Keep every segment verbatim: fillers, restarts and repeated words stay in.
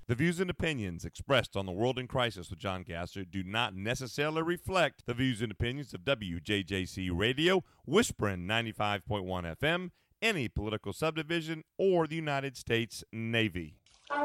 The views and opinions expressed on The World in Crisis with John Gasser do not necessarily reflect the views and opinions of W J J C Radio, Whispering ninety-five point one F M, any political subdivision, or the United States Navy.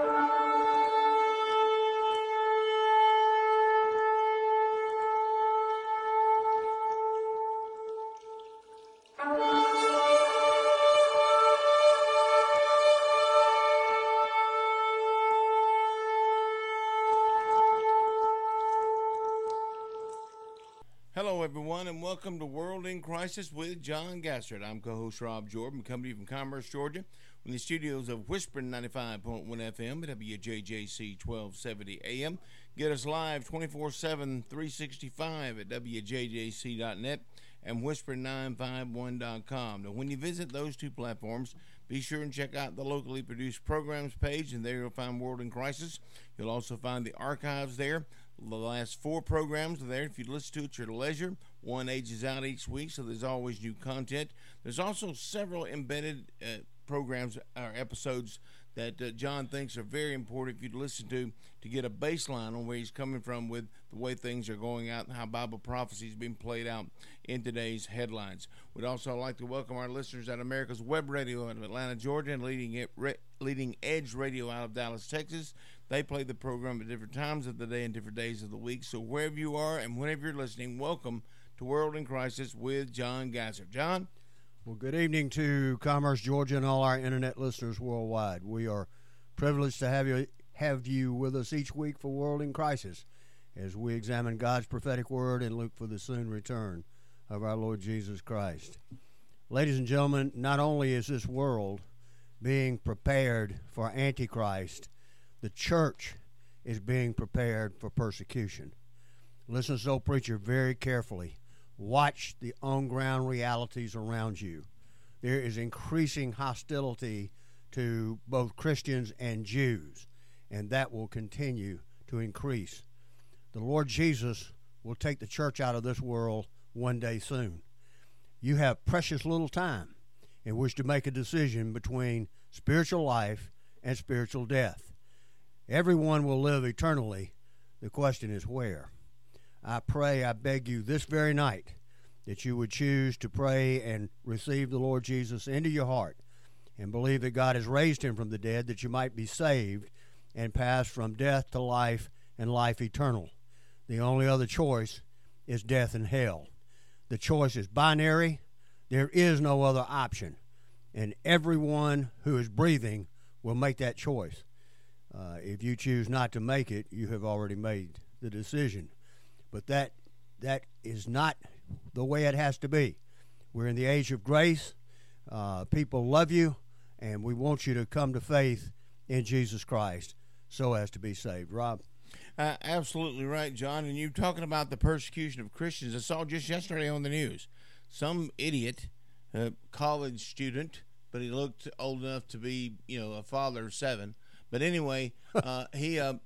Hello, everyone, and welcome to World in Crisis with John Gassert. I'm co-host Rob Jordan, coming to you from Commerce, Georgia, from the studios of Whispering ninety-five point one F M at W J J C twelve seventy A M. Get us live twenty-four seven, three sixty-five at W J J C dot net and Whispering nine five one dot com. Now, when you visit those two platforms, be sure and check out the locally produced programs page, and there you'll find World in Crisis. You'll also find the archives there. The last four programs are there. If you listen to it at your leisure, one ages out each week, so there's always new content. There's also several embedded uh, programs or episodes that uh, John thinks are very important for you to listen to to get a baseline on where he's coming from with the way things are going out and how Bible prophecy is being played out in today's headlines. We'd also like to welcome our listeners at America's Web Radio out of Atlanta, Georgia, and Leading, it, Re, Leading Edge Radio out of Dallas, Texas. They play the program at different times of the day and different days of the week. So wherever you are and whenever you're listening, welcome to World in Crisis with John Gasser. John? Well, good evening to Commerce, Georgia, and all our internet listeners worldwide. We are privileged to have you have you with us each week for World in Crisis as we examine God's prophetic word and look for the soon return of our Lord Jesus Christ. Ladies and gentlemen, not only is this world being prepared for Antichrist, the church is being prepared for persecution. Listen to this old preacher very carefully. Watch the on-ground realities around you. There is increasing hostility to both Christians and Jews, and that will continue to increase. The Lord Jesus will take the church out of this world one day soon. You have precious little time in which to make a decision between spiritual life and spiritual death. Everyone will live eternally. The question is where. I pray, I beg you this very night that you would choose to pray and receive the Lord Jesus into your heart and believe that God has raised him from the dead that you might be saved and pass from death to life and life eternal. The only other choice is death and hell. The choice is binary. There is no other option. And everyone who is breathing will make that choice. Uh, if you choose not to make it, you have already made the decision. But that that is not the way it has to be. We're in the age of grace. Uh, people love you, and we want you to come to faith in Jesus Christ so as to be saved. Rob? Uh, absolutely right, John. And you're talking about the persecution of Christians. I saw just yesterday on the news, some idiot, uh, college student, but he looked old enough to be, you know, a father of seven. But anyway, uh, he uh,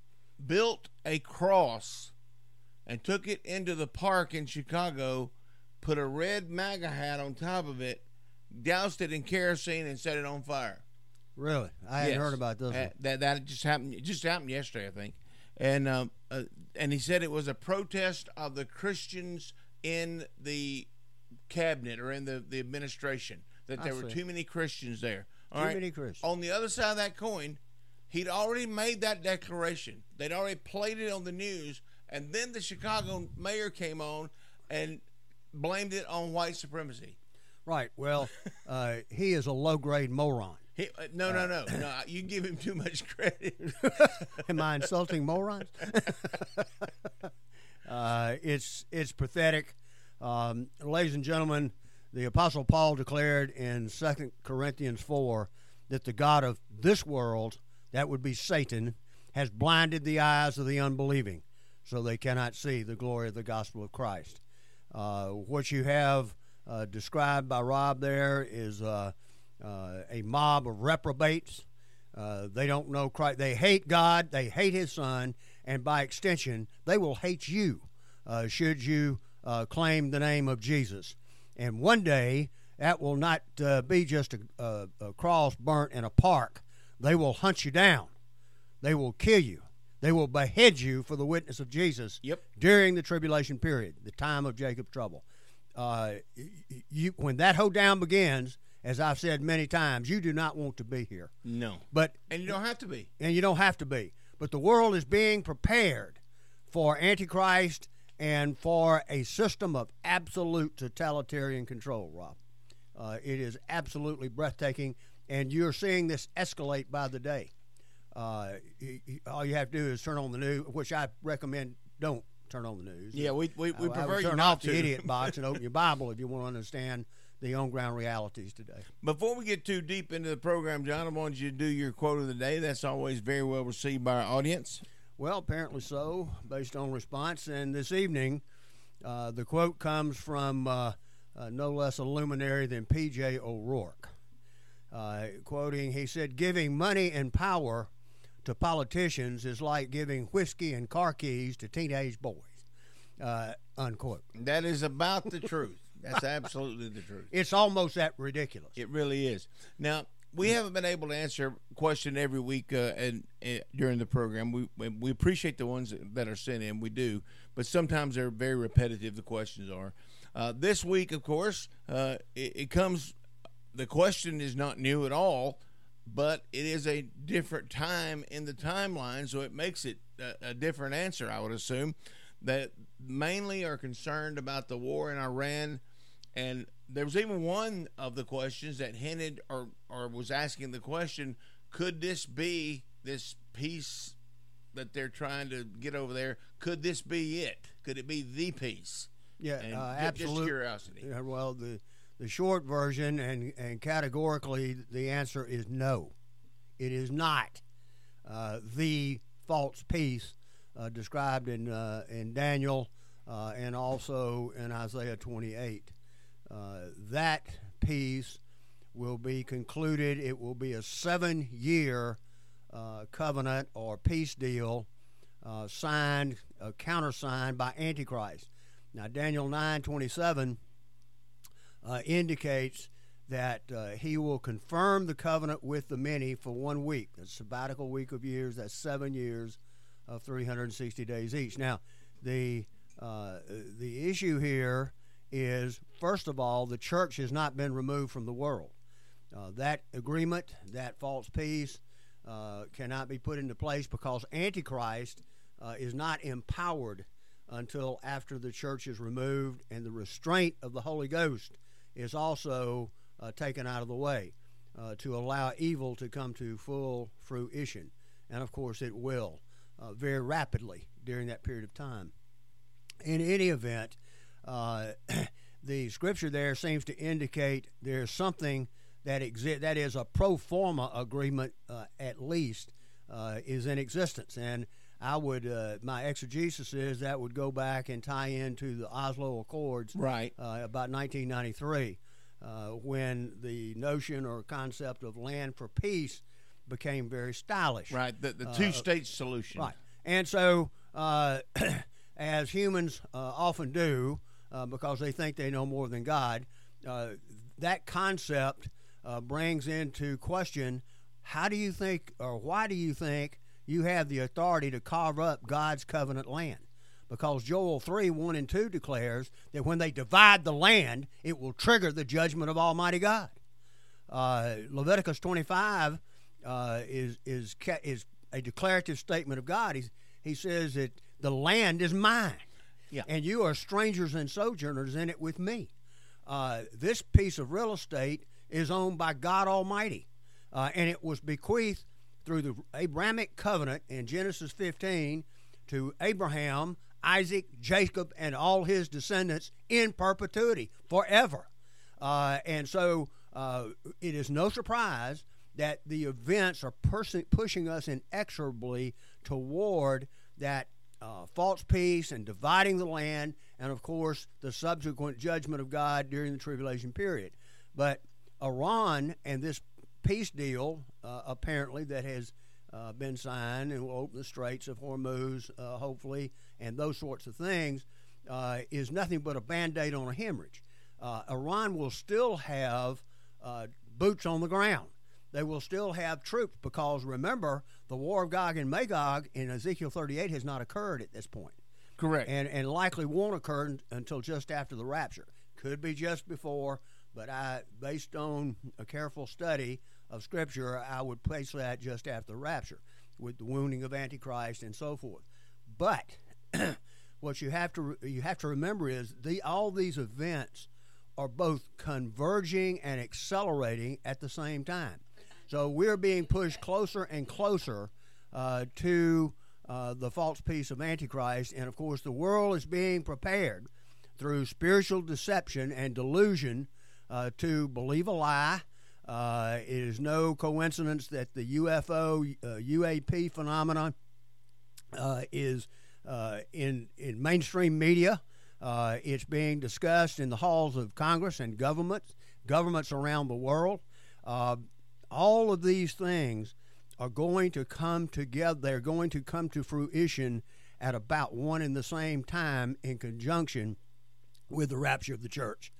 built a cross and took it into the park in Chicago, put a red MAGA hat on top of it, doused it in kerosene, and set it on fire. Really? I hadn't yes. heard about this. Uh, that that just happened. It just happened yesterday, I think. And um, uh, and he said it was a protest of the Christians in the cabinet or in the, the administration, that there I were see. too many Christians there. All Too right? many Christians. On the other side of that coin, he'd already made that declaration. They'd already played it on the news, and then the Chicago mayor came on and blamed it on white supremacy. Right. Well, uh, he is a low-grade moron. He, uh, no, no, no, no. You give him too much credit. Am I insulting morons? uh, it's it's pathetic. Um, ladies and gentlemen, the Apostle Paul declared in Second Corinthians four that the God of this world, that would be Satan, has blinded the eyes of the unbelieving, so they cannot see the glory of the gospel of Christ. Uh, what you have uh, described by Rob there is uh, uh, a mob of reprobates. Uh, they don't know Christ. They hate God. They hate His Son, and by extension, they will hate you uh, should you uh, claim the name of Jesus. And one day, that will not uh, be just a, a, a cross burnt in a park. They will hunt you down. They will kill you. They will behead you for the witness of Jesus Yep. during the tribulation period, the time of Jacob's trouble. Uh, you, when that hoedown begins, as I've said many times, you do not want to be here. No. But And you don't have to be. and you don't have to be. But the world is being prepared for Antichrist and for a system of absolute totalitarian control, Rob. Uh, it is absolutely breathtaking, and you're seeing this escalate by the day. Uh, y- y- all you have to do is turn on the news, which I recommend don't turn on the news. Yeah, we we, we I, I prefer would you turn not off to. the idiot box and open your Bible if you want to understand the on-ground realities today. Before we get too deep into the program, John, I wanted you to do your quote of the day. That's always very well received by our audience. Well, apparently so, based on response. And this evening, uh, the quote comes from uh, uh, no less a luminary than P J O'Rourke. Uh, quoting, he said, "Giving money and power to politicians is like giving whiskey and car keys to teenage boys." Uh, unquote. That is about the truth. That's absolutely the truth. It's almost that ridiculous. It really is. Now, we haven't been able to answer a question every week uh, and, and during the program. We we appreciate the ones that are sent in. We do, but sometimes they're very repetitive. The questions are. Uh, this week, of course, uh, it, it comes. The question is not new at all, but it is a different time in the timeline, so it makes it a, a different answer. I would assume that mainly are concerned about the war in Iran. And there was even one of the questions that hinted or, or was asking the question, could this be this peace that they're trying to get over there? Could this be it? Could it be the peace? Yeah, And uh, ju- absolutely. Just curiosity. Yeah, well, the the short version and, and categorically the answer is no. It is not uh, the false peace uh, described in uh, in Daniel uh, and also in Isaiah twenty-eight. Uh, that peace will be concluded. It will be a seven-year uh, covenant or peace deal uh, signed, uh, countersigned by Antichrist. Now, Daniel nine twenty-seven uh, indicates that uh, he will confirm the covenant with the many for one week. That's a sabbatical week of years. That's seven years of three hundred sixty days each. Now, the uh, the issue here is, first of all, the church has not been removed from the world. Uh, that agreement, that false peace, uh, cannot be put into place because Antichrist uh, is not empowered until after the church is removed and the restraint of the Holy Ghost is also uh, taken out of the way uh, to allow evil to come to full fruition. And, of course, it will uh, very rapidly during that period of time. In any event, uh, the scripture there seems to indicate there's something that exists, that is a pro forma agreement uh, at least, uh, is in existence. And I would, uh, my exegesis is that would go back and tie into the Oslo Accords, Right. uh, about nineteen ninety-three, uh, when the notion or concept of land for peace became very stylish. Right. The, the Uh, two-state solution. Right. And so, uh, as humans uh, often do, uh, because they think they know more than God, uh, that concept uh, brings into question, how do you think, or why do you think you have the authority to carve up God's covenant land? Because Joel three, one and two declares that when they divide the land, it will trigger the judgment of Almighty God. Uh, Leviticus twenty-five uh, is, is, is a declarative statement of God. He's, he says that the land is mine. Yeah. And you are strangers and sojourners in it with me. Uh, this piece of real estate is owned by God Almighty, uh, and it was bequeathed through the Abrahamic covenant in Genesis fifteen to Abraham, Isaac, Jacob, and all his descendants in perpetuity, forever. Uh, and so uh, it is no surprise that the events are pers- pushing us inexorably toward that Uh, false peace and dividing the land, and of course the subsequent judgment of God during the tribulation period. But Iran and this peace deal, uh, apparently, that has uh, been signed and will open the Straits of Hormuz, uh, hopefully, and those sorts of things, uh, is nothing but a Band-Aid on a hemorrhage. Uh, Iran will still have uh, boots on the ground. they will still have troops because, remember, the war of Gog and Magog in Ezekiel thirty-eight has not occurred at this point. Correct. And, and likely won't occur until just after the rapture. Could be just before, but I, based on a careful study of Scripture, I would place that just after the rapture with the wounding of Antichrist and so forth. But what you have to you have to remember is the all these events are both converging and accelerating at the same time. So we're being pushed closer and closer uh, to uh, the false peace of Antichrist, and of course the world is being prepared through spiritual deception and delusion uh, to believe a lie. Uh, it is no coincidence that the U F O, uh, U A P phenomenon uh, is uh, in in mainstream media. Uh, it's being discussed in the halls of Congress and governments, governments around the world. Uh, all of these things are going to come together. They're going to come to fruition at about one and the same time in conjunction with the rapture of the church.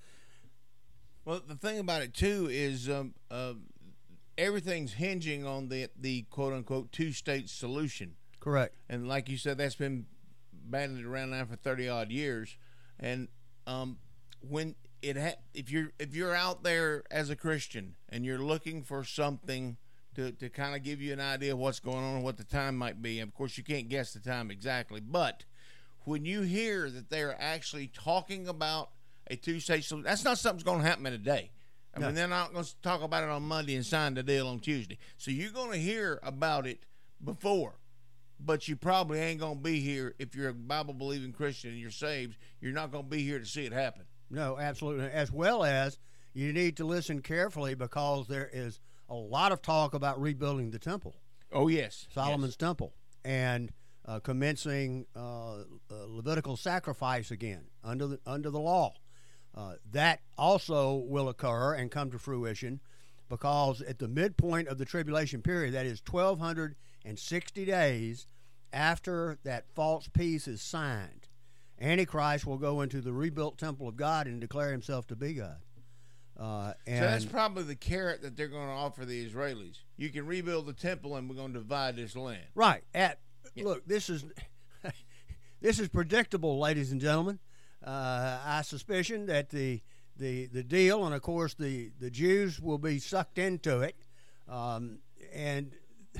Well, the thing about it, too, is um, uh, everything's hinging on the, the quote-unquote two-state solution. Correct. And like you said, that's been battled around now for thirty-odd years. And um, when it ha- if you're if you're out there as a Christian and you're looking for something to, to kind of give you an idea of what's going on and what the time might be, and of course you can't guess the time exactly, but when you hear that they're actually talking about a two-state solution, that's not something that's going to happen in a day. I No. mean, they're not going to talk about it on Monday and sign the deal on Tuesday. So you're going to hear about it before. But you probably ain't going to be here if you're a Bible-believing Christian and you're saved. You're not going to be here to see it happen. No, absolutely. As well as you need to listen carefully because there is a lot of talk about rebuilding the temple, Oh, yes. Solomon's temple, and uh, commencing uh, uh, Levitical sacrifice again under the, under the law. Uh, that also will occur and come to fruition because at the midpoint of the tribulation period, that is twelve sixty days after that false peace is signed, Antichrist will go into the rebuilt temple of God and declare himself to be God. Uh, and So that's probably the carrot that they're going to offer the Israelis. You can rebuild the temple and we're going to divide this land. right at Yeah. look, this is this is predictable, ladies and gentlemen. Uh, I suspicion that the the the deal, and of course the the Jews will be sucked into it, um, and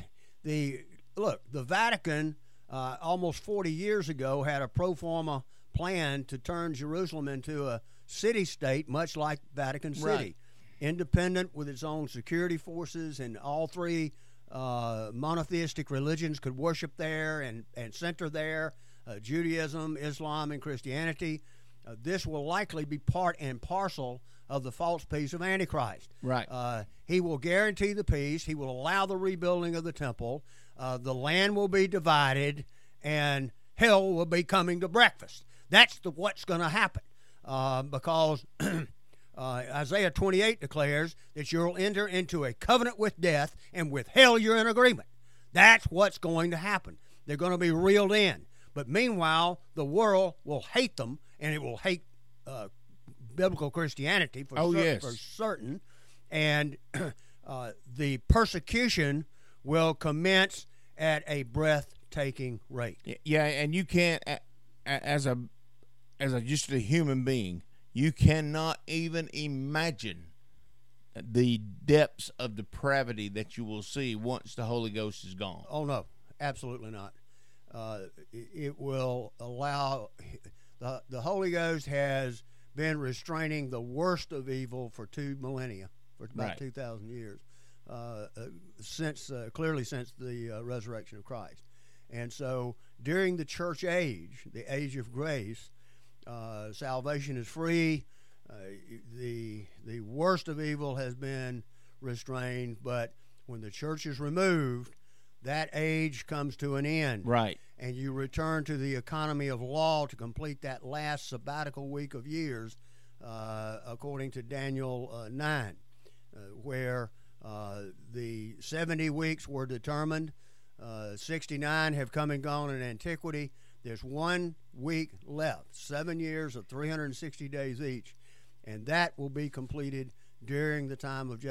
the look, the Vatican uh, almost forty years ago had a pro forma plan to turn Jerusalem into a city-state, much like Vatican City, Right. independent with its own security forces, and all three uh, monotheistic religions could worship there and, and center there, uh, Judaism, Islam, and Christianity. Uh, this will likely be part and parcel of the false peace of Antichrist. Right. Uh, he will guarantee the peace. He will allow the rebuilding of the temple. Uh, the land will be divided, and hell will be coming to breakfast. That's the, what's going to happen, uh, because uh, Isaiah twenty-eight declares that you'll enter into a covenant with death, and with hell you're in agreement. That's what's going to happen. They're going to be reeled in. But meanwhile, the world will hate them, and it will hate uh, biblical Christianity for, Oh, cer- yes. for certain. And uh, the persecution will commence at a breathtaking rate. Y- Yeah, and you can't, a- a- as a, as a just a human being, you cannot even imagine the depths of depravity that you will see once the Holy Ghost is gone. Oh, no, absolutely not. Uh, it, it will allow, the, the Holy Ghost has been restraining the worst of evil for two millennia, for about Right. two thousand years, uh, uh, since uh, clearly since the uh, resurrection of Christ. And so during the church age, the age of grace, uh, salvation is free. Uh, the the worst of evil has been restrained, but when the church is removed, that age comes to an end. Right. And you return to the economy of law to complete that last sabbatical week of years, uh, according to Daniel uh, nine, uh, where uh, the seventy weeks were determined. Uh, sixty-nine have come and gone in antiquity. There's one week left, seven years of three hundred sixty days each, and that will be completed during the time of Je-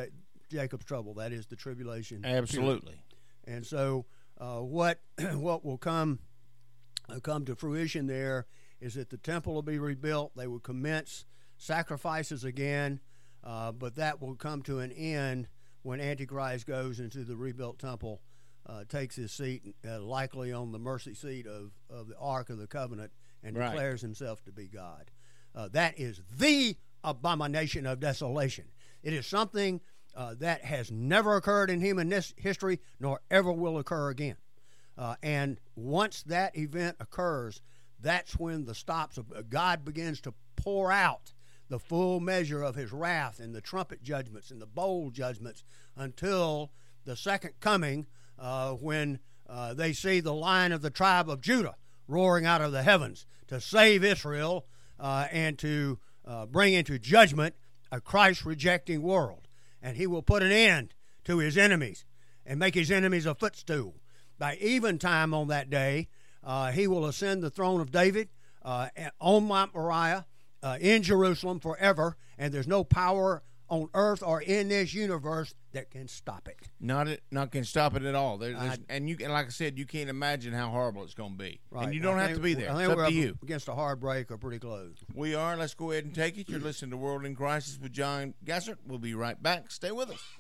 Jacob's trouble. That is the tribulation. Absolutely. Period. And so uh, what what will come uh, come to fruition there is that the temple will be rebuilt. They will commence sacrifices again, uh, but that will come to an end when Antichrist goes into the rebuilt temple, uh, takes his seat, uh, likely on the mercy seat of, of the Ark of the Covenant, and right. declares himself to be God. Uh, that is the abomination of desolation. It is something uh, that has never occurred in human nis- history, nor ever will occur again. Uh, and once that event occurs, that's when the stops of uh, God begins to pour out the full measure of his wrath and the trumpet judgments and the bowl judgments until the second coming, uh, when uh, they see the Lion of the tribe of Judah roaring out of the heavens to save Israel uh, and to uh, bring into judgment a Christ-rejecting world. And he will put an end to his enemies and make his enemies a footstool. By eventime on that day, uh, he will ascend the throne of David uh, on Mount Moriah uh, in Jerusalem forever, and there's no power on earth or in this universe that can stop it. Not it, not can stop it at all. There, I, and you, and like I said, you can't imagine how horrible it's going to be. Right. And you don't I have think, to be there. I It's think up we're to up you. against a hard break or pretty close. We are. Let's go ahead and take it. You're listening to World in Crisis with John Gassert. We'll be right back. Stay with us.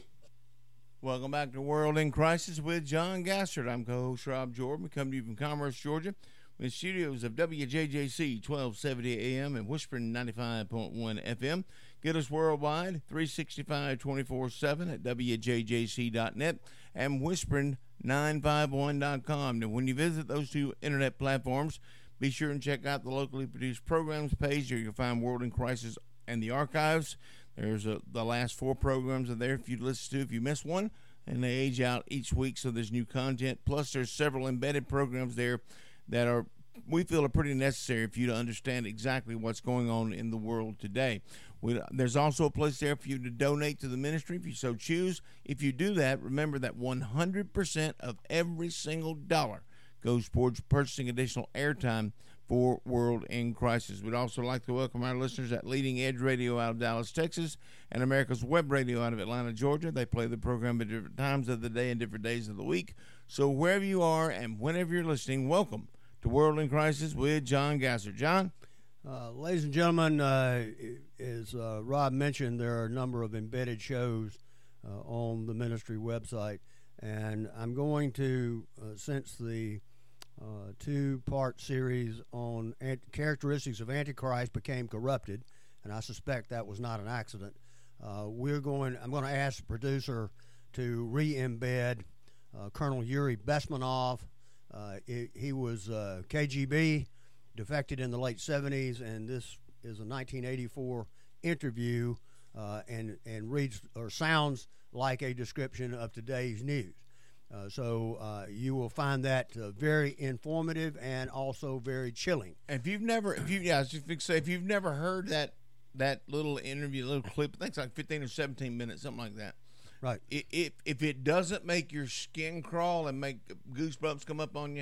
Welcome back to World in Crisis with John Gassert. I'm co-host Rob Jordan. We come to you from Commerce, Georgia, in the studios of W J J C twelve seventy A M and Whispering ninety-five point one F M. Get us worldwide, three sixty-five, twenty-four seven at W J J C dot net and Whispering nine five one dot com. Now, when you visit those two internet platforms, be sure and check out the locally produced programs page. There you'll find World in Crisis and the archives. There's a, the last four programs are there if you listen to, if you miss one, and they age out each week, so there's new content. Plus, there's several embedded programs there that are, we feel, are pretty necessary for you to understand exactly what's going on in the world today. We, there's also a place there for you to donate to the ministry if you so choose. If you do that, remember that one hundred percent of every single dollar goes towards purchasing additional airtime for World in Crisis. We'd also like to welcome our listeners at Leading Edge Radio out of Dallas, Texas, and America's Web Radio out of Atlanta, Georgia. They play the program at different times of the day and different days of the week. So wherever you are and whenever you're listening, welcome to World in Crisis with John Gassert. John? Uh, ladies and gentlemen, uh, as uh, Rob mentioned, there are a number of embedded shows uh, on the ministry website, and I'm going to, uh, since the uh, two-part series on ant- characteristics of Antichrist became corrupted, and I suspect that was not an accident, uh, we're going. I'm going to ask the producer to re-embed uh, Colonel Yuri Bezmenov. Uh, he, he was uh, K G B. defected in the late seventies, and this is a nineteen eighty-four interview, uh, and and reads or sounds like a description of today's news. Uh, so uh, you will find that uh, very informative and also very chilling. If you've never, if you, yeah, I was just going to say, if you've never heard that that little interview, little clip, I think it's like fifteen or seventeen minutes, something like that. Right. It, it, if it doesn't make your skin crawl and make goosebumps come up on you,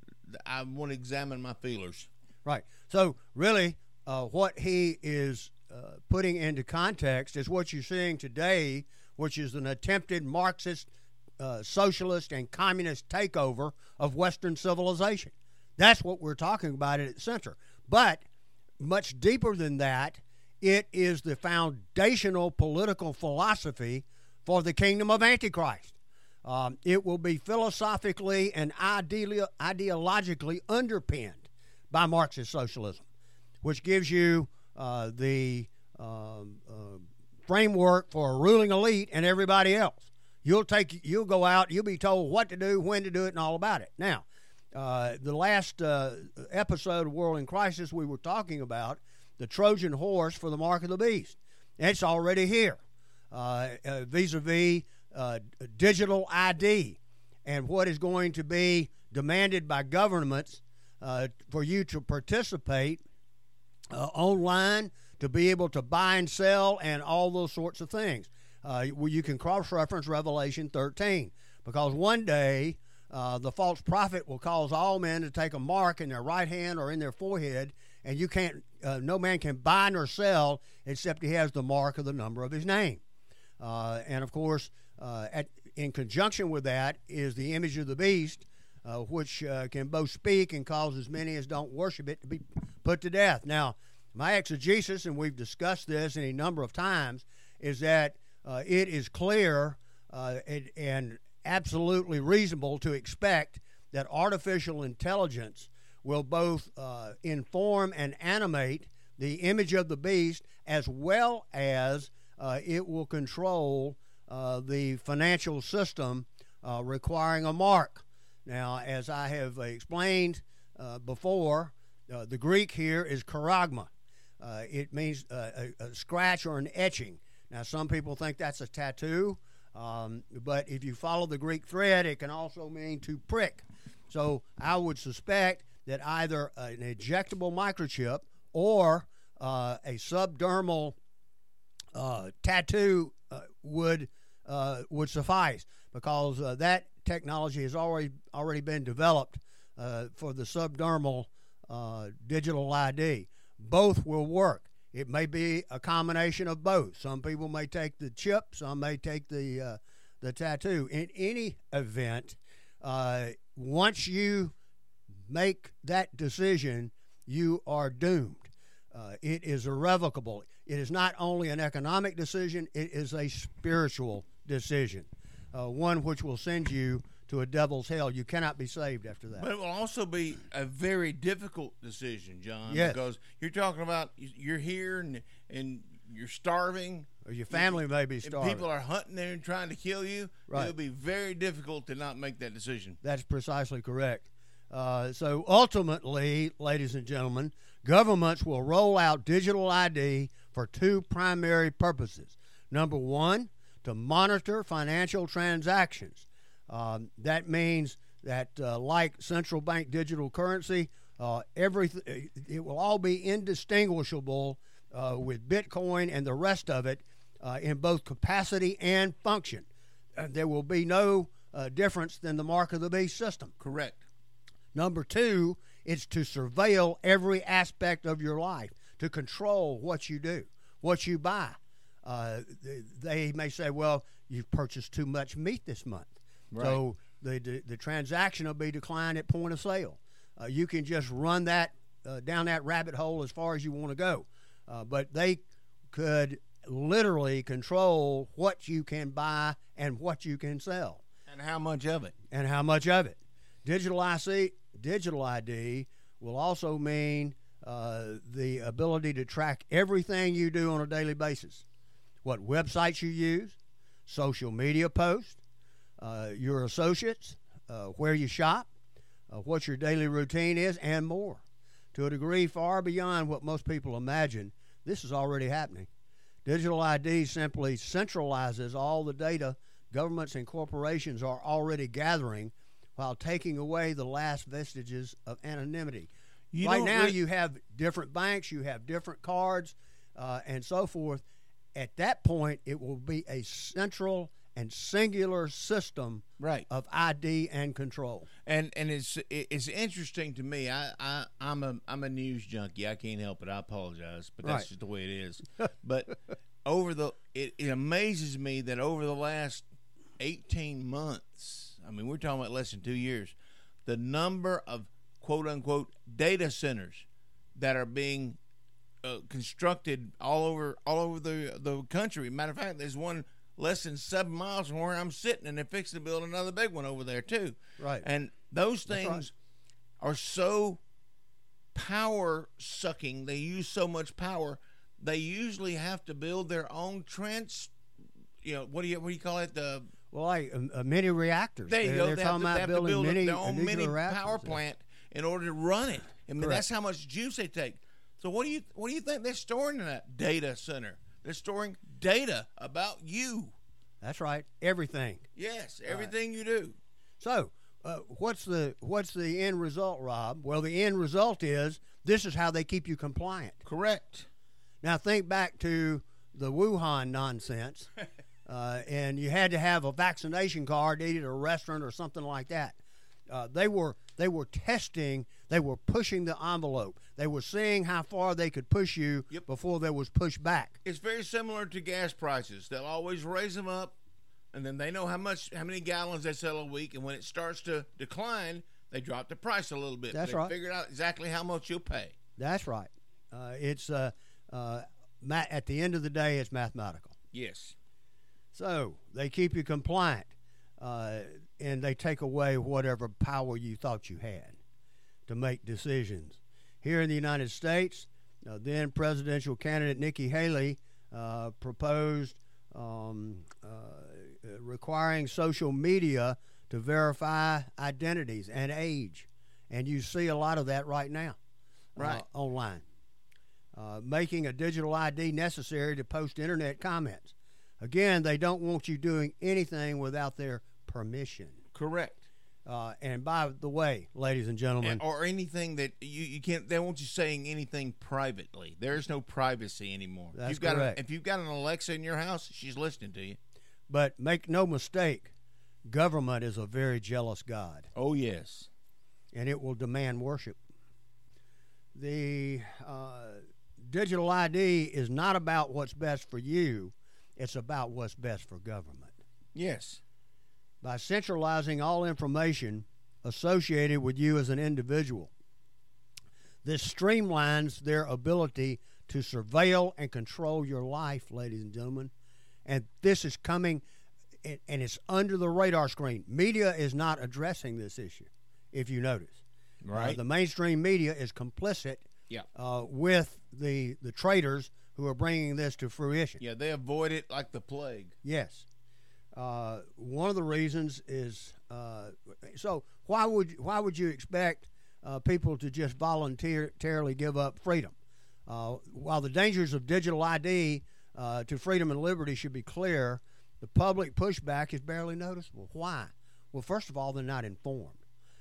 I want to examine my feelers. Right. So really, uh, what he is uh, putting into context is what you're seeing today, which is an attempted Marxist, uh, socialist, and communist takeover of Western civilization. That's what we're talking about at its center. But much deeper than that, it is the foundational political philosophy for the kingdom of Antichrist. Um, it will be philosophically and ideolo- ideologically underpinned by Marxist socialism, which gives you uh, the um, uh, framework for a ruling elite and everybody else. You'll take, you'll go out, you'll be told what to do, when to do it, and all about it. Now, uh, the last uh, episode of World in Crisis, we were talking about the Trojan horse for the mark of the beast. It's already here, uh, uh, vis-a-vis uh, digital I D and what is going to be demanded by governments Uh, for you to participate uh, online, to be able to buy and sell, and all those sorts of things. Uh, well, you can cross-reference Revelation thirteen, because one day uh, the false prophet will cause all men to take a mark in their right hand or in their forehead, and you can't. Uh, no man can buy nor sell except he has the mark of the number of his name. Uh, and, of course, uh, at, in conjunction with that is the image of the beast, uh, which uh, can both speak and cause as many as don't worship it to be put to death. Now, my exegesis, and we've discussed this any number of times, is that uh, it is clear uh, and, and absolutely reasonable to expect that artificial intelligence will both uh, inform and animate the image of the beast, as well as uh, it will control uh, the financial system uh, requiring a mark. Now, as I have explained uh, before, uh, the Greek here is charagma. Uh, it means uh, a, a scratch or an etching. Now, some people think that's a tattoo, um, but if you follow the Greek thread, it can also mean to prick. So I would suspect that either an ejectable microchip or uh, a subdermal uh, tattoo uh, would uh, would suffice, because uh, that technology has already already been developed uh, for the subdermal uh, digital I D. Both will work. It may be a combination of both. Some people may take the chip, some may take the uh, the tattoo. In any event, uh, once you make that decision, you are doomed. Uh, it is irrevocable. It is not only an economic decision, it is a spiritual decision, uh, one which will send you to a devil's hell. You cannot be saved after that. But it will also be a very difficult decision, John, yes. because you're talking about you're here and and you're starving. Or your family you, may be starving. People are hunting there and trying to kill you. Right. It'll be very difficult to not make that decision. That's precisely correct. Uh, so ultimately, ladies and gentlemen, governments will roll out digital I D for two primary purposes. Number one, to monitor financial transactions. Um, that means that, uh, like central bank digital currency, uh, everything it will all be indistinguishable uh, with Bitcoin and the rest of it uh, in both capacity and function. Uh, there will be no uh, difference than the mark of the beast system. Correct. Number two, it's to surveil every aspect of your life, to control what you do, what you buy. Uh, they may say, well, you've purchased too much meat this month. Right. So the, the the transaction will be declined at point of sale. Uh, you can just run that uh, down that rabbit hole as far as you want to go. Uh, but they could literally control what you can buy and what you can sell. And how much of it. And how much of it. Digital I C, digital I D will also mean uh, the ability to track everything you do on a daily basis. What websites you use, social media posts, uh, your associates, uh, where you shop, uh, what your daily routine is, and more. To a degree far beyond what most people imagine, this is already happening. Digital I D simply centralizes all the data governments and corporations are already gathering while taking away the last vestiges of anonymity. You right don't now, re- you have different banks, you have different cards, uh, and so forth. At that point, it will be a central and singular system right. of I D and control. And and it's it's interesting to me. I, I I'm a I'm a news junkie. I can't help it. I apologize, but that's Right. just the way it is. But over the it, it amazes me that over the last eighteen months, I mean, we're talking about less than two years, the number of quote unquote data centers that are being uh, constructed all over all over the the country. Matter of fact, there's one less than seven miles from where I'm sitting, and they're fixing to build another big one over there too. Right. And those That's things are so power sucking. They use so much power. They usually have to build their own trans. You know, what do you what do you call it? The Well, like uh, uh, mini reactors. there you they're, go. They're They have, talking to, they about have to building build mini, their uh, own nuclear mini reactors. power plant in order to run it. I mean, Correct. that's how much juice they take. So what do you what do you think they're storing in that data center? They're storing data about you. That's right. Everything. Yes, everything you do. So, uh, what's the what's the end result, Rob? Well, the end result is this is how they keep you compliant. Correct. Now, think back to the Wuhan nonsense, uh, and you had to have a vaccination card to eat at a restaurant or something like that. Uh, they were they were testing. They were pushing the envelope. They were seeing how far they could push you Yep. before there was pushback. It's very similar to gas prices. They'll always raise them up, and then they know how much, how many gallons they sell a week, and when it starts to decline, they drop the price a little bit. That's they right. Figured out exactly how much you'll pay. That's right. Uh, it's uh, uh, ma- at the end of the day, it's mathematical. Yes. So they keep you compliant, uh, and they take away whatever power you thought you had to make decisions. Here in the United States, uh, then presidential candidate Nikki Haley uh, proposed um, uh, requiring social media to verify identities and age, and you see a lot of that right now, Right. uh, online. Uh, making a digital I D necessary to post internet comments. Again, they don't want you doing anything without their permission. Correct. Uh, and by the way, ladies and gentlemen, And, or anything that you, you can't. They want you saying anything privately. There's no privacy anymore. That's if you've got correct. A, if you've got an Alexa in your house, she's listening to you. but make no mistake, government is a very jealous God, Oh yes. and it will demand worship. The uh, digital I D is not about what's best for you. It's about what's best for government. Yes. By centralizing all information associated with you as an individual, this streamlines their ability to surveil and control your life, ladies and gentlemen. And this is coming, and and it's under the radar screen. Media is not addressing this issue, if you notice. Right. Uh, the mainstream media is complicit Yeah. uh, with the the traitors who are bringing this to fruition. Yeah. They avoid it like the plague. Yes. Uh, one of the reasons is uh, so why would why would you expect uh, people to just voluntarily give up freedom? Uh, while the dangers of digital I D uh, to freedom and liberty should be clear, the public pushback is barely noticeable. Why? Well, first of all, they're not informed.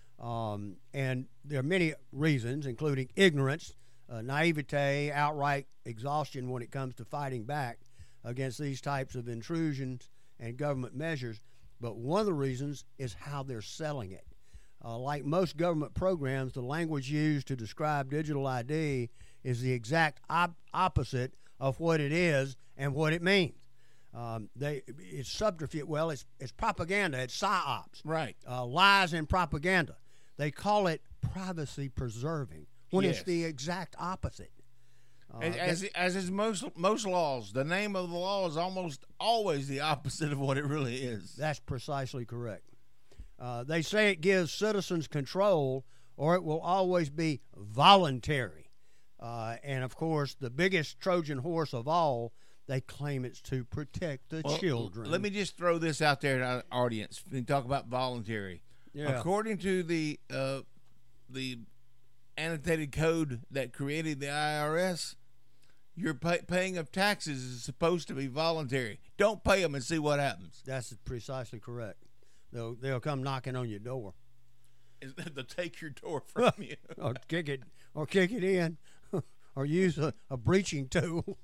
Um, and there are many reasons, including ignorance, uh, naivete, outright exhaustion when it comes to fighting back against these types of intrusions and government measures. But one of the reasons is how they're selling it. Uh, like most government programs, the language used to describe digital I D is the exact op- opposite of what it is and what it means. Um, they it's subterfuge. Well, it's it's propaganda. It's psyops. Right. Uh, lies and propaganda. They call it privacy preserving when Yes. it's the exact opposite. Uh, As, as, as is most most laws, the name of the law is almost always the opposite of what it really is. That's precisely correct. Uh, they say it gives citizens control, or it will always be voluntary. Uh, and of course, the biggest Trojan horse of all, they claim it's to protect the Well, children. Let me just throw this out there to our audience. We talk about voluntary. Yeah. According to the uh, the annotated code that created the I R S, your pay- paying of taxes is supposed to be voluntary. Don't pay them and see what happens. That's precisely correct. They'll they'll come knocking on your door, They'll take your door from you. or kick it, or kick it in, or use a, a breaching tool,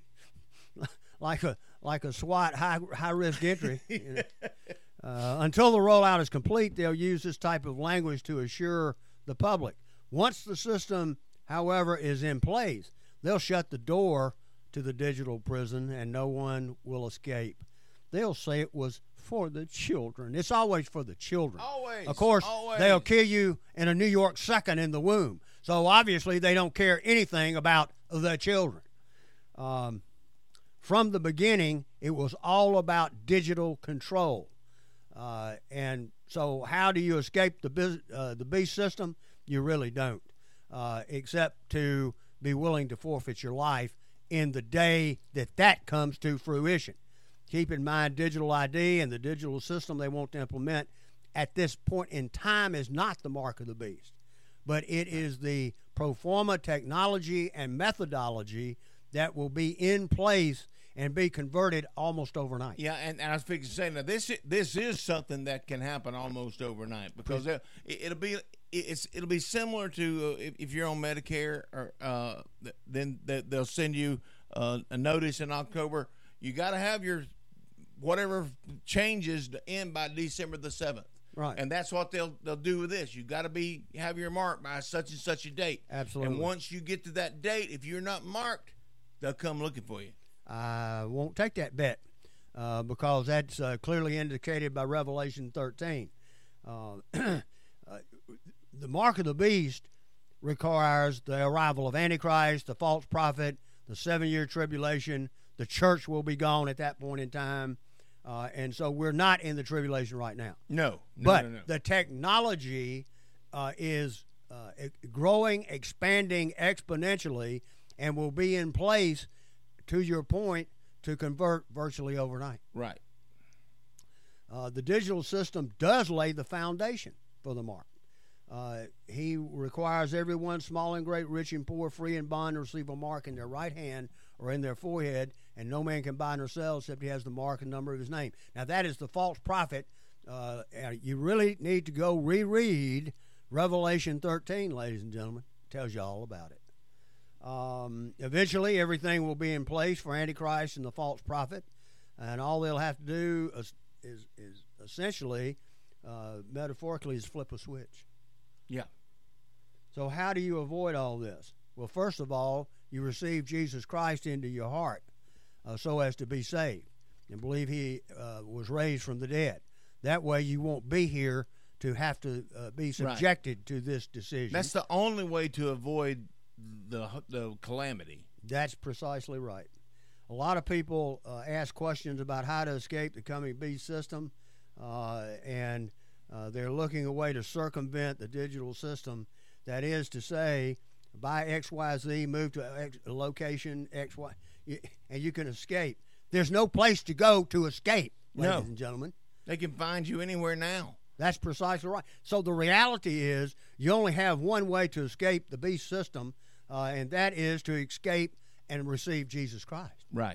like a like a SWAT high high risk entry. You know. Uh, until the rollout is complete, they'll use this type of language to assure the public. Once the system, however, is in place, they'll shut the door to the digital prison and no one will escape. They'll say it was for the children. It's always for the children. Always. Of course, always. they'll kill you in a New York second in the womb. So obviously they don't care anything about the children. Um, from the beginning, it was all about digital control. Uh, and so how do you escape the biz, uh, the beast system? You really don't, uh, except to be willing to forfeit your life in the day that that comes to fruition. Keep in mind, digital I D and the digital system they want to implement at this point in time is not the mark of the beast, but it is the pro forma technology and methodology that will be in place and be converted almost overnight. Yeah, and, and I was fixing to say now this i- this is something that can happen almost overnight because it, it'll be it's it'll be similar to uh, if, if you're on Medicare or uh, th- then they, they'll send you uh, a notice in October. You got to have your whatever changes to end by December the seventh. Right. And that's what they'll they'll do with this. You got to be have your mark by such and such a date. Absolutely. And once you get to that date, if you're not marked, they'll come looking for you. I won't take that bet uh, because that's uh, clearly indicated by Revelation thirteen. Uh, uh, the mark of the beast requires the arrival of Antichrist, the false prophet, the seven-year tribulation. The church will be gone at that point in time. Uh, and so we're not in the tribulation right now. No. no but no, no. the technology uh, is uh, growing, expanding exponentially, and will be in place, to your point, to convert virtually overnight. Right. Uh, the digital system does lay the foundation for the mark. Uh, he requires everyone, small and great, rich and poor, free and bond, to receive a mark in their right hand or in their forehead, and no man can buy nor sell except he has the mark and number of his name. Now, that is the false prophet. Uh, you really need to go reread Revelation thirteen, ladies and gentlemen. It tells you all about it. Um, eventually, everything will be in place for Antichrist and the false prophet, and all they'll have to do is, is, is essentially, uh, metaphorically, is flip a switch. Yeah. So how do you avoid all this? Well, first of all, you receive Jesus Christ into your heart uh, so as to be saved and believe he uh, was raised from the dead. That way you won't be here to have to uh, be subjected right. to this decision. That's the only way to avoid the the calamity. That's precisely right. A lot of people uh, ask questions about how to escape the coming beast system, uh, and Uh, they're looking a way to circumvent the digital system. That is to say, buy X Y Z, move to X, a location X Y, and you can escape. There's no place to go to escape, ladies no. and gentlemen. They can find you anywhere now. That's precisely right. So the reality is you only have one way to escape the beast system, uh, and that is to escape and receive Jesus Christ. Right.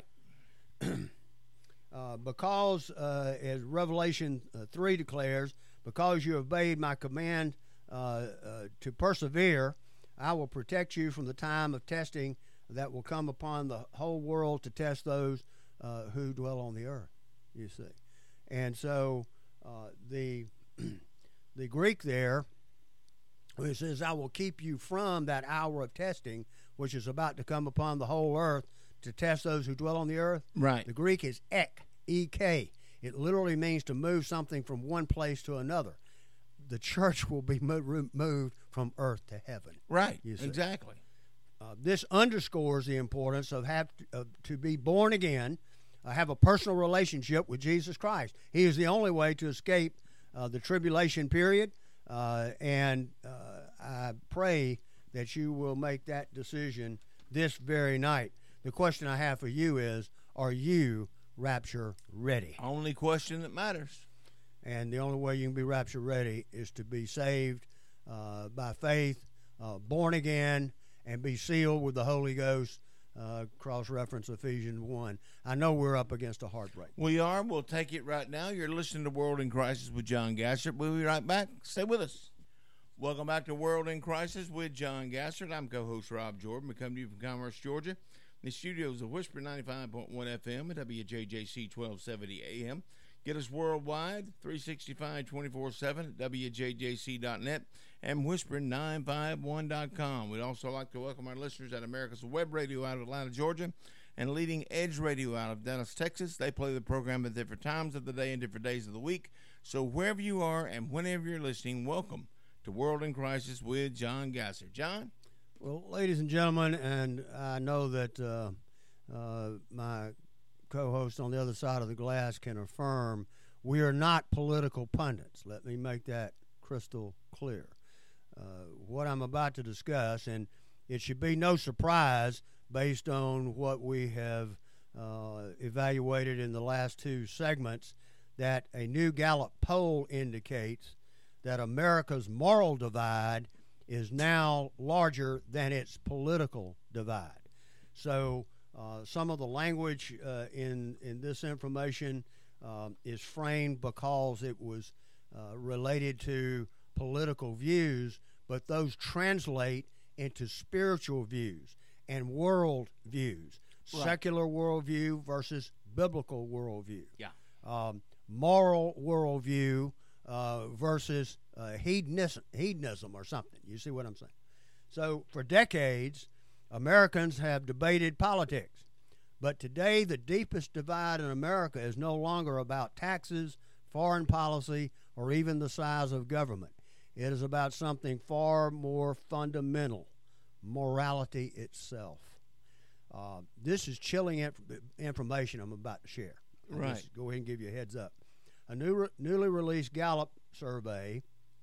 uh, because, uh, as Revelation uh, three declares, because you obeyed my command uh, uh, to persevere, I will protect you from the time of testing that will come upon the whole world to test those uh, who dwell on the earth, you see. And so uh, the the Greek there, it says, I will keep you from that hour of testing, which is about to come upon the whole earth to test those who dwell on the earth. Right. The Greek is ek, E K. It literally means to move something from one place to another. The church will be moved from earth to heaven. Right, exactly. Uh, this underscores the importance of have to, uh, to be born again, uh, have a personal relationship with Jesus Christ. He is the only way to escape uh, the tribulation period, uh, and uh, I pray that you will make that decision this very night. The question I have for you is, are you rapture ready? Only question that matters. And the only way you can be rapture ready is to be saved uh, by faith, uh, born again, and be sealed with the Holy Ghost. Uh, cross-reference Ephesians one. I know we're up against a heartbreak. We are. We'll take it right now. You're listening to World in Crisis with John Gassert. We'll be right back. Stay with us. Welcome back to World in Crisis with John Gassert. I'm co-host Rob Jordan. We come to you from Commerce, Georgia. The studios of Whisper ninety-five point one F M and W J J C twelve seventy A M. Get us worldwide, three sixty-five, twenty-four seven at W J J C dot net and Whisper nine five one dot com. We'd also like to welcome our listeners at America's Web Radio out of Atlanta, Georgia, and Leading Edge Radio out of Dallas, Texas. They play the program at different times of the day and different days of the week. So wherever you are and whenever you're listening, welcome to World in Crisis with John Gassert. John? Well, ladies and gentlemen, and I know that uh, uh, my co-host on the other side of the glass can affirm, we are not political pundits. Let me make that crystal clear. Uh, what I'm about to discuss, and it should be no surprise based on what we have uh, evaluated in the last two segments, that a new Gallup poll indicates that America's moral divide is now larger than its political divide. So uh, some of the language uh, in, in this information uh, is framed because it was uh, related to political views, but those translate into spiritual views and world views, right. Secular worldview versus biblical worldview. Yeah. Um, moral worldview uh, versus uh, hedonism, hedonism or something. You see what I'm saying? So for decades, Americans have debated politics. But today, the deepest divide in America is no longer about taxes, foreign policy, or even the size of government. It is about something far more fundamental, morality itself. Uh, this is chilling inf- information I'm about to share. I'll Right. just go ahead and give you a heads up. A new re- newly released Gallup survey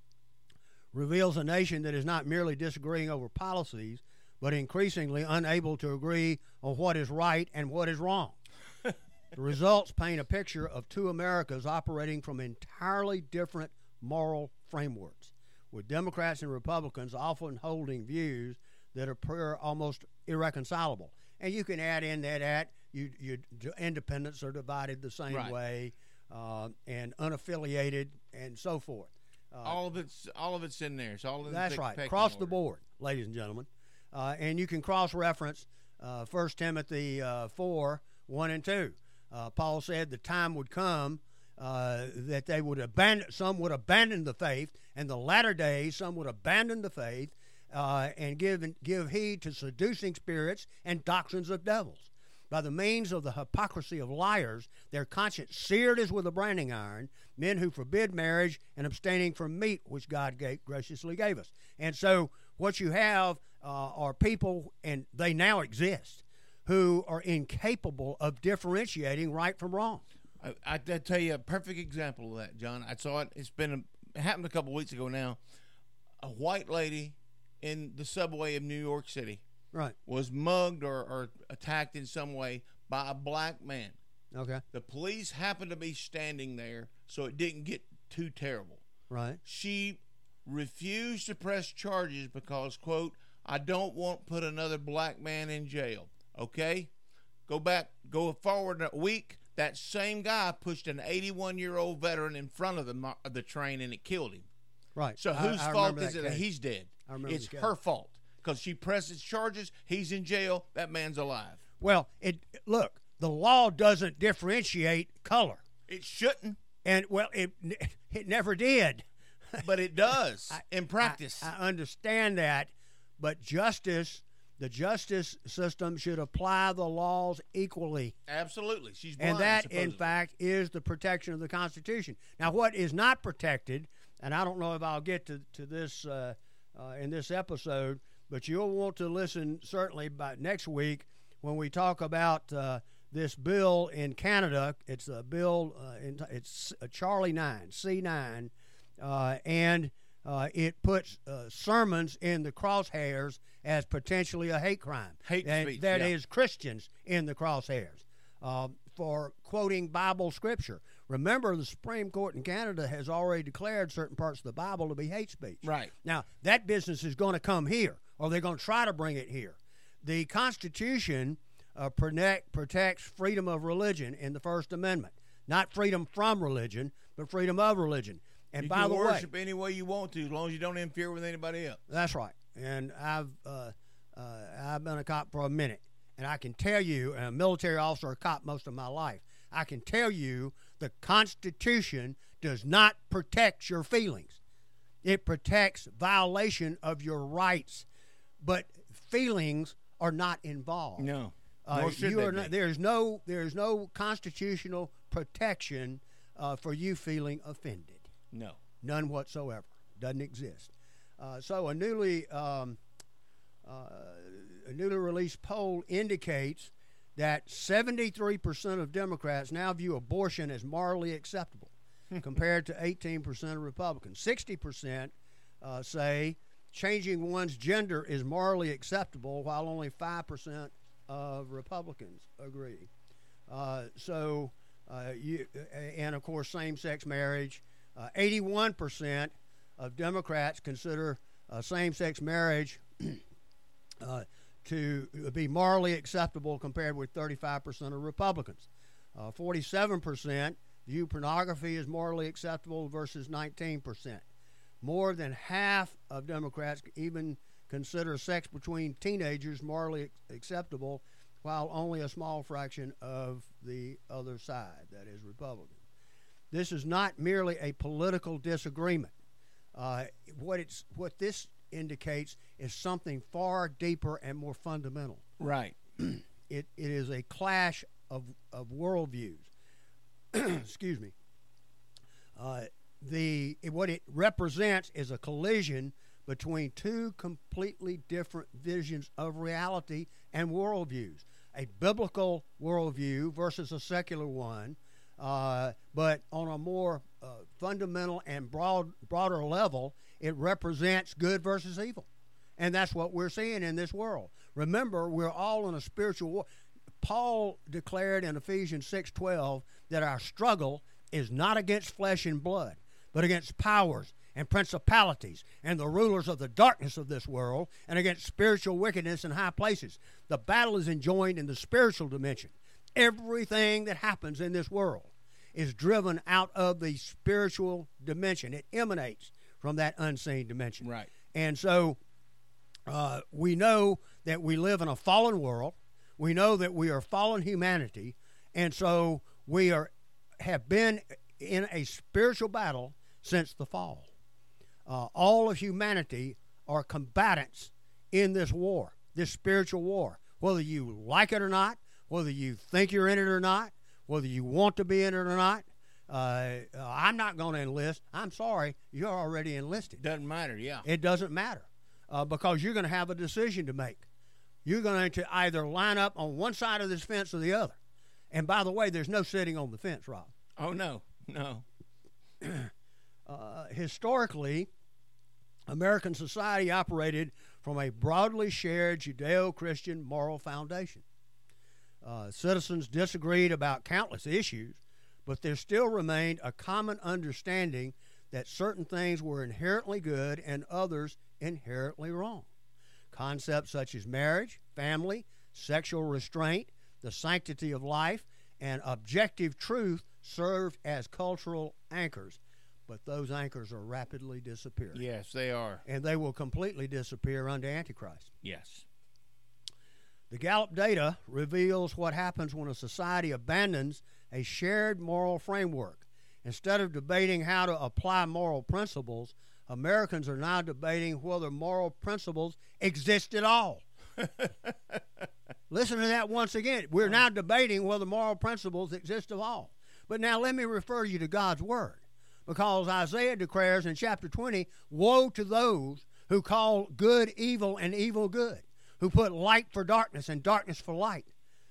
reveals a nation that is not merely disagreeing over policies, but increasingly unable to agree on what is right and what is wrong. The results paint a picture of two Americas operating from entirely different moral frameworks, with Democrats and Republicans often holding views that appear almost irreconcilable. And you can add in that at you, you independents are divided the same Right. way, uh, and unaffiliated, and so forth. Uh, all of it's all of it's in there. It's all in that's the right, pecking across the order. board, ladies and gentlemen. Uh, and you can cross-reference uh, First Timothy uh, four, one and two. Uh, Paul said the time would come uh, that they would abandon, some would abandon the faith, and the latter days some would abandon the faith uh, and give give heed to seducing spirits and doctrines of devils. By the means of the hypocrisy of liars, their conscience seared as with a branding iron, men who forbid marriage and abstaining from meat which God gave, graciously gave us. And so what you have uh, are people, and they now exist, who are incapable of differentiating right from wrong. I, I, I tell you a perfect example of that, John. I saw it. It's been a, it happened a couple weeks ago now. A white lady in the subway of New York City Right. was mugged or, or attacked in some way by a black man. Okay. The police happened to be standing there, so it didn't get too terrible. Right. She refused to press charges because, quote, I don't want to put another black man in jail. Okay? Go back, go forward a week. That same guy pushed an eighty-one-year-old veteran in front of the, mo- of the train, and it killed him. Right. So I- whose I fault remember is that it that case. he's dead? I remember It's the case. her fault because she presses charges. He's in jail. That man's alive. Well, it look, the law doesn't differentiate color. It shouldn't, And, well, it it never did. but it does I- in practice. I, I understand that, but justice, the justice system should apply the laws equally. Absolutely. She's blind, And that, supposedly. in fact, is the protection of the Constitution. Now, what is not protected, and I don't know if I'll get to, to this uh, uh, in this episode, but you'll want to listen certainly by next week when we talk about uh, this bill in Canada. It's a bill, uh, in, it's a Charlie nine, C nine, uh, and uh, it puts uh, sermons in the crosshairs as potentially a hate crime. Hate and speech, that yeah. is Christians in the crosshairs uh, for quoting Bible scripture. Remember, the Supreme Court in Canada has already declared certain parts of the Bible to be hate speech. Right. Now, that business is going to come here, or they're going to try to bring it here. The Constitution uh, protect, protects freedom of religion in the First Amendment. Not freedom from religion, but freedom of religion. And you by can the way, worship any way you want to, as long as you don't interfere with anybody else. that's right. And I've uh, uh, I've been a cop for a minute, and I can tell you, and a military officer, a cop most of my life, I can tell you the Constitution does not protect your feelings. It protects violation of your rights, but feelings are not involved. No. Uh, Nor should you they are be. not, there's no there's no constitutional protection uh, for you feeling offended. No. None whatsoever. Doesn't exist. Uh, so a newly um, uh, a newly released poll indicates that seventy-three percent of Democrats now view abortion as morally acceptable, compared to eighteen percent of Republicans. sixty percent uh, say changing one's gender is morally acceptable, while only five percent of Republicans agree. Uh, so, uh, you and of course, same-sex marriage. Uh, eighty-one percent of Democrats consider uh, same-sex marriage uh, to be morally acceptable, compared with thirty-five percent of Republicans. Uh, forty-seven percent view pornography as morally acceptable versus nineteen percent. More than half of Democrats even consider sex between teenagers morally acceptable, while only a small fraction of the other side, that is Republicans. This is not merely a political disagreement. Uh, what it's what this indicates is something far deeper and more fundamental. Right. It it is a clash of of worldviews. Excuse me. Uh, the what it represents is a collision between two completely different visions of reality and worldviews. A biblical worldview versus a secular one, uh, but on a more uh, fundamental and broad, broader level, it represents good versus evil. And that's what we're seeing in this world. Remember, we're all in a spiritual war. Paul declared in Ephesians six twelve that our struggle is not against flesh and blood, but against powers and principalities and the rulers of the darkness of this world, and against spiritual wickedness in high places. The battle is enjoined in the spiritual dimension. Everything that happens in this world is driven out of the spiritual dimension. It emanates from that unseen dimension. Right. And so uh, we know that we live in a fallen world. We know that we are fallen humanity. And so we are have been in a spiritual battle since the fall. Uh, all of humanity are combatants in this war, this spiritual war. Whether you like it or not, whether you think you're in it or not, whether you want to be in it or not, uh, uh, I'm not going to enlist. I'm sorry, you're already enlisted. Doesn't matter, yeah. It doesn't matter uh, because you're going to have a decision to make. You're going to either line up on one side of this fence or the other. And by the way, there's no sitting on the fence, Rob. Oh, no, no. Uh, historically, American society operated from a broadly shared Judeo-Christian moral foundation. Uh, citizens disagreed about countless issues, but there still remained a common understanding that certain things were inherently good and others inherently wrong. Concepts such as marriage, family, sexual restraint, the sanctity of life, and objective truth served as cultural anchors. But those anchors are rapidly disappearing. Yes, they are. And they will completely disappear under Antichrist. Yes. The Gallup data reveals what happens when a society abandons a shared moral framework. Instead of debating how to apply moral principles, Americans are now debating whether moral principles exist at all. Listen to that once again. We're now debating whether moral principles exist at all. But now let me refer you to God's Word. Because Isaiah declares in chapter twenty, woe to those who call good evil and evil good, who put light for darkness and darkness for light.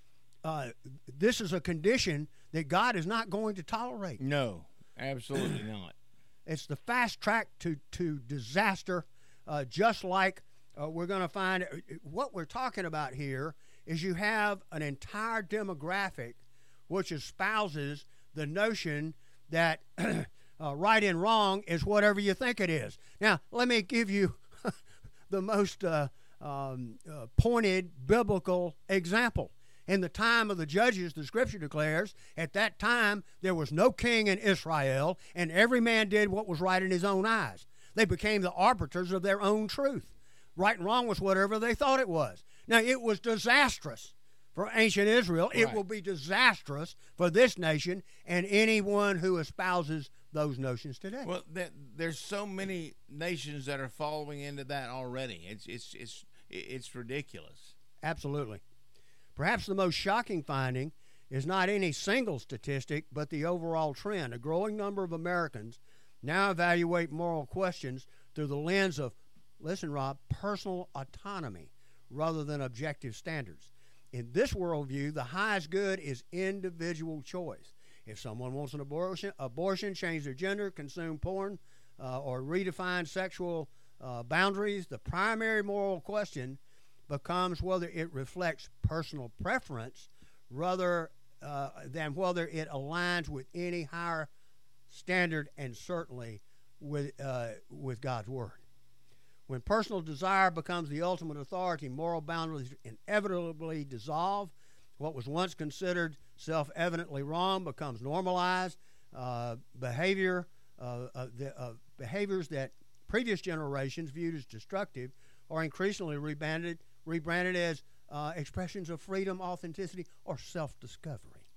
Uh, this is a condition that God is not going to tolerate. No, absolutely not. It's the fast track to, to disaster, uh, just like uh, we're going to find. What we're talking about here is you have an entire demographic which espouses the notion that Uh, right and wrong is whatever you think it is. Now, let me give you the most uh, um, uh, pointed biblical example. In the time of the judges, the scripture declares, at that time there was no king in Israel, and every man did what was right in his own eyes. They became the arbiters of their own truth. Right and wrong was whatever they thought it was. Now, it was disastrous for ancient Israel. It Right. will be disastrous for this nation and anyone who espouses those notions today. Well, th- there's so many nations that are following into that already. It's it's it's it's ridiculous. Absolutely. Perhaps the most shocking finding is not any single statistic, but the overall trend. A growing number of Americans now evaluate moral questions through the lens of, listen, Rob, personal autonomy rather than objective standards. In this worldview, the highest good is individual choice. If someone wants an abortion, abortion, change their gender, consume porn, uh, or redefine sexual uh, boundaries, the primary moral question becomes whether it reflects personal preference rather uh, than whether it aligns with any higher standard and certainly with uh, with God's Word. When personal desire becomes the ultimate authority, moral boundaries inevitably dissolve. What was once considered self-evidently wrong becomes normalized. Uh, behavior, uh, uh, the, uh, behaviors that previous generations viewed as destructive are increasingly rebranded, rebranded as uh, expressions of freedom, authenticity, or self-discovery.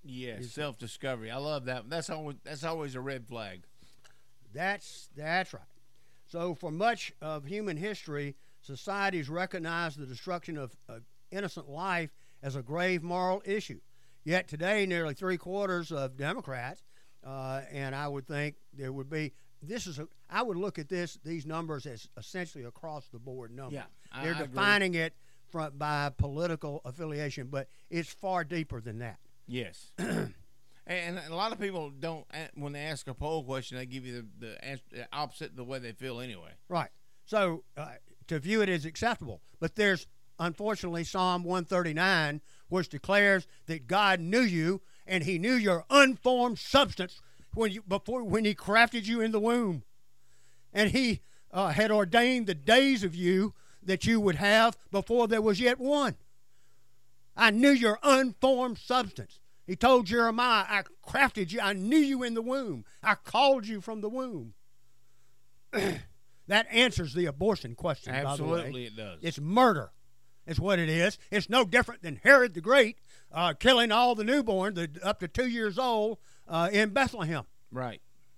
Yes, self-discovery. I love that. That's always that's always a red flag. That's that's right. So for much of human history, societies recognized the destruction of uh, innocent life as a grave moral issue. Yet today, nearly three quarters of Democrats, uh, and I would think there would be. This is a. I would look at this these numbers as essentially across the board numbers. Yeah, I, they're I defining agree. it from by political affiliation, but it's far deeper than that. Yes. And a lot of people don't, when they ask a poll question, they give you the, the, answer, the opposite of the way they feel anyway. Right. So uh, to view it as acceptable. But there's, unfortunately, Psalm one thirty-nine, which declares that God knew you and he knew your unformed substance when you before when he crafted you in the womb. And he uh, had ordained the days of you that you would have before there was yet one. I knew your unformed substance. He told Jeremiah, I crafted you. I knew you in the womb. I called you from the womb. That answers the abortion question, Absolutely, by the way. it does. It's murder. It's what it is. It's no different than Herod the Great uh, killing all the newborn, the, up to two years old, uh, in Bethlehem. Right.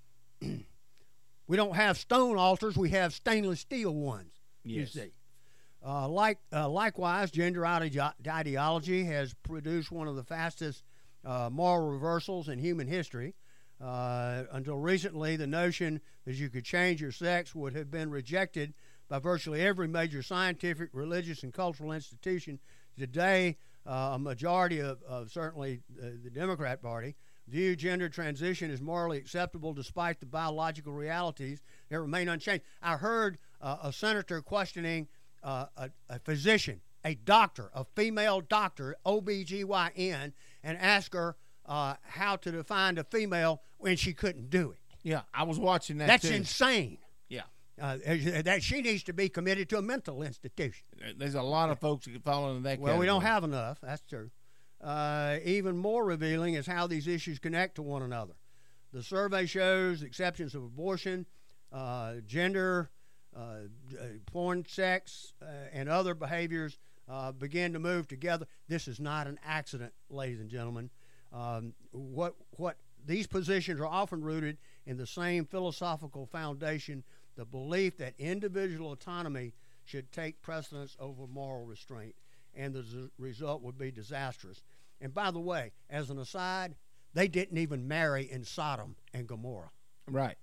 We don't have stone altars. We have stainless steel ones, Yes. you see. Uh, like, uh, likewise, gender ide- ideology has produced one of the fastest uh, moral reversals in human history. Uh, until recently, the notion that you could change your sex would have been rejected by virtually every major scientific, religious, and cultural institution. Today, uh, a majority of, of certainly uh, the Democrat Party view gender transition as morally acceptable despite the biological realities that remain unchanged. I heard uh, a senator questioning uh, a, a physician, a doctor, a female doctor, O B G Y N, and ask her uh, how to define a female when she couldn't do it. Yeah, I was watching that That's too. insane. Yeah. Uh, that she needs to be committed to a mental institution. There's a lot of folks that can fall into that Well, we don't category. have enough. That's true. Uh, even more revealing is how these issues connect to one another. The survey shows exceptions of abortion, uh, gender, uh, porn, sex, uh, and other behaviors uh, begin to move together. This is not an accident, ladies and gentlemen. Um, what what these positions are often rooted in the same philosophical foundation, the belief that individual autonomy should take precedence over moral restraint, and the z- result would be disastrous. And by the way, as an aside, they didn't even marry in Sodom and Gomorrah. Right.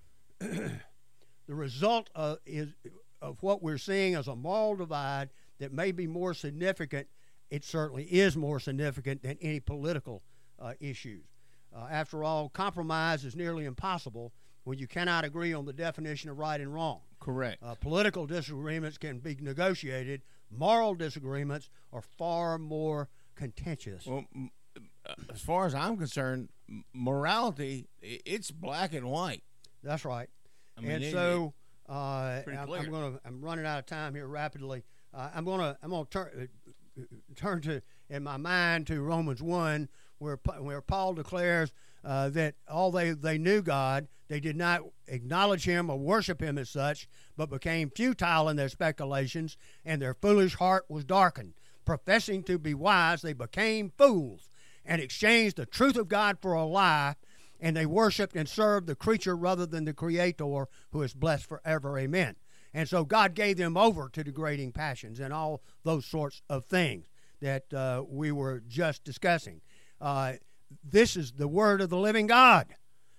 The result of, is, of what we're seeing is a moral divide that may be more significant. It certainly is more significant than any political uh, issues. Uh, after all, compromise is nearly impossible when you cannot agree on the definition of right and wrong. Correct. Uh, political disagreements can be negotiated. Moral disagreements are far more contentious. Well, m- uh, as far as I'm concerned, m- morality, i- it's black and white. That's right. I mean, and it- so uh, pretty I'm, clear. I'm going to. I'm running out of time here rapidly. Uh, I'm going to. I'm going to turn uh, turn to in my mind to Romans one, where Pa- where Paul declares uh, that all they they knew God, they did not acknowledge Him or worship Him as such, but became futile in their speculations, and their foolish heart was darkened. Professing to be wise, they became fools and exchanged the truth of God for a lie, and they worshiped and served the creature rather than the Creator, who is blessed forever. Amen. And so God gave them over to degrading passions and all those sorts of things that uh, we were just discussing. Uh, this is the word of the living God.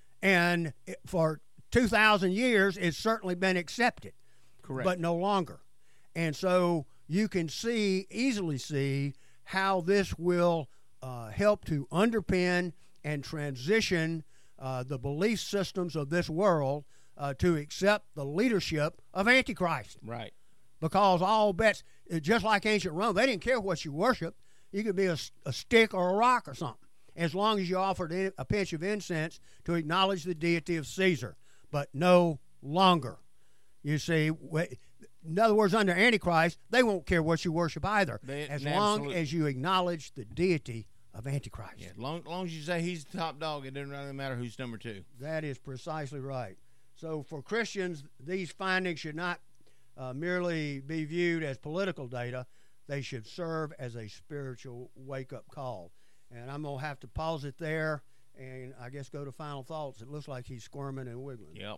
And it- for two thousand years, it's certainly been accepted, Correct. but no longer. And so you can see, easily see, how this will uh, help to underpin and transition uh, the belief systems of this world uh, to accept the leadership of Antichrist. Right. Because all bets, just like ancient Rome, they didn't care what you worshiped. You could be a, a stick or a rock or something, as long as you offered in- a pinch of incense to acknowledge the deity of Caesar, but no longer. You see, wh- in other words, under Antichrist, they won't care what you worship either, They- as absolutely. long as you acknowledge the deity of Antichrist. Yeah. Long, long as you say he's the top dog, it doesn't really matter who's number two. That is precisely right. So for Christians, these findings should not uh, merely be viewed as political data. They should serve as a spiritual wake-up call. And I'm going to have to pause it there and I guess go to final thoughts. It looks like he's squirming and wiggling. Yep.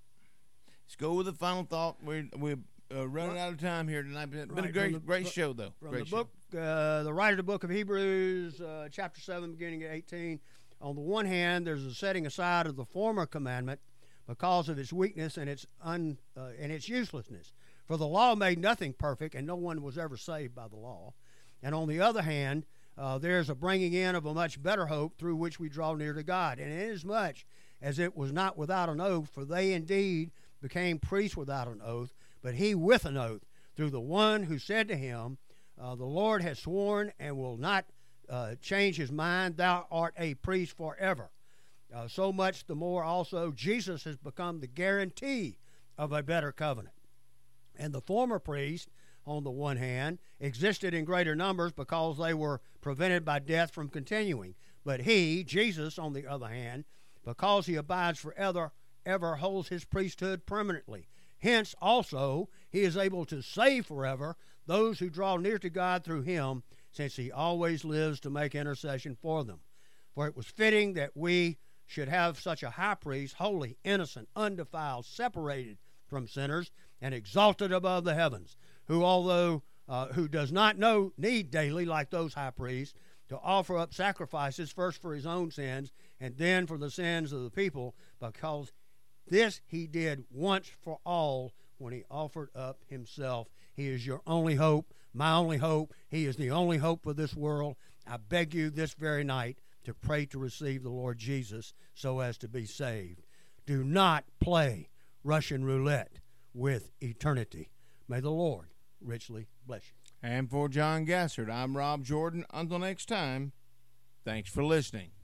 Let's go with the final thought. We're, we're uh, running out of time here tonight. It's been Right, a great from the great book- show, though. From Great the show. book, uh, the writer of the book of Hebrews, uh, chapter seven, beginning at eighteen. On the one hand, there's a setting aside of the former commandment because of its weakness and its un, uh, and its uselessness. For the law made nothing perfect, and no one was ever saved by the law. And on the other hand, uh, there's a bringing in of a much better hope through which we draw near to God. And inasmuch as it was not without an oath, for they indeed became priests without an oath, but he with an oath, through the one who said to him, uh, the Lord has sworn and will not uh, change his mind, thou art a priest forever. Uh, so much the more also Jesus has become the guarantee of a better covenant. And the former priests, on the one hand, existed in greater numbers because they were prevented by death from continuing. But he, Jesus, on the other hand, because he abides forever, ever holds his priesthood permanently. Hence, also, he is able to save forever those who draw near to God through him, since he always lives to make intercession for them. For it was fitting that we should have such a high priest, holy, innocent, undefiled, separated from sinners, and exalted above the heavens, who, although uh, who does not know need daily, like those high priests, to offer up sacrifices, first for his own sins, and then for the sins of the people, because this he did once for all when he offered up himself. He is your only hope, my only hope. He is the only hope for this world. I beg you this very night to pray to receive the Lord Jesus so as to be saved. Do not play Russian roulette with eternity. May the Lord richly bless you. And for John Gassert, I'm Rob Jordan. Until next time, thanks for listening.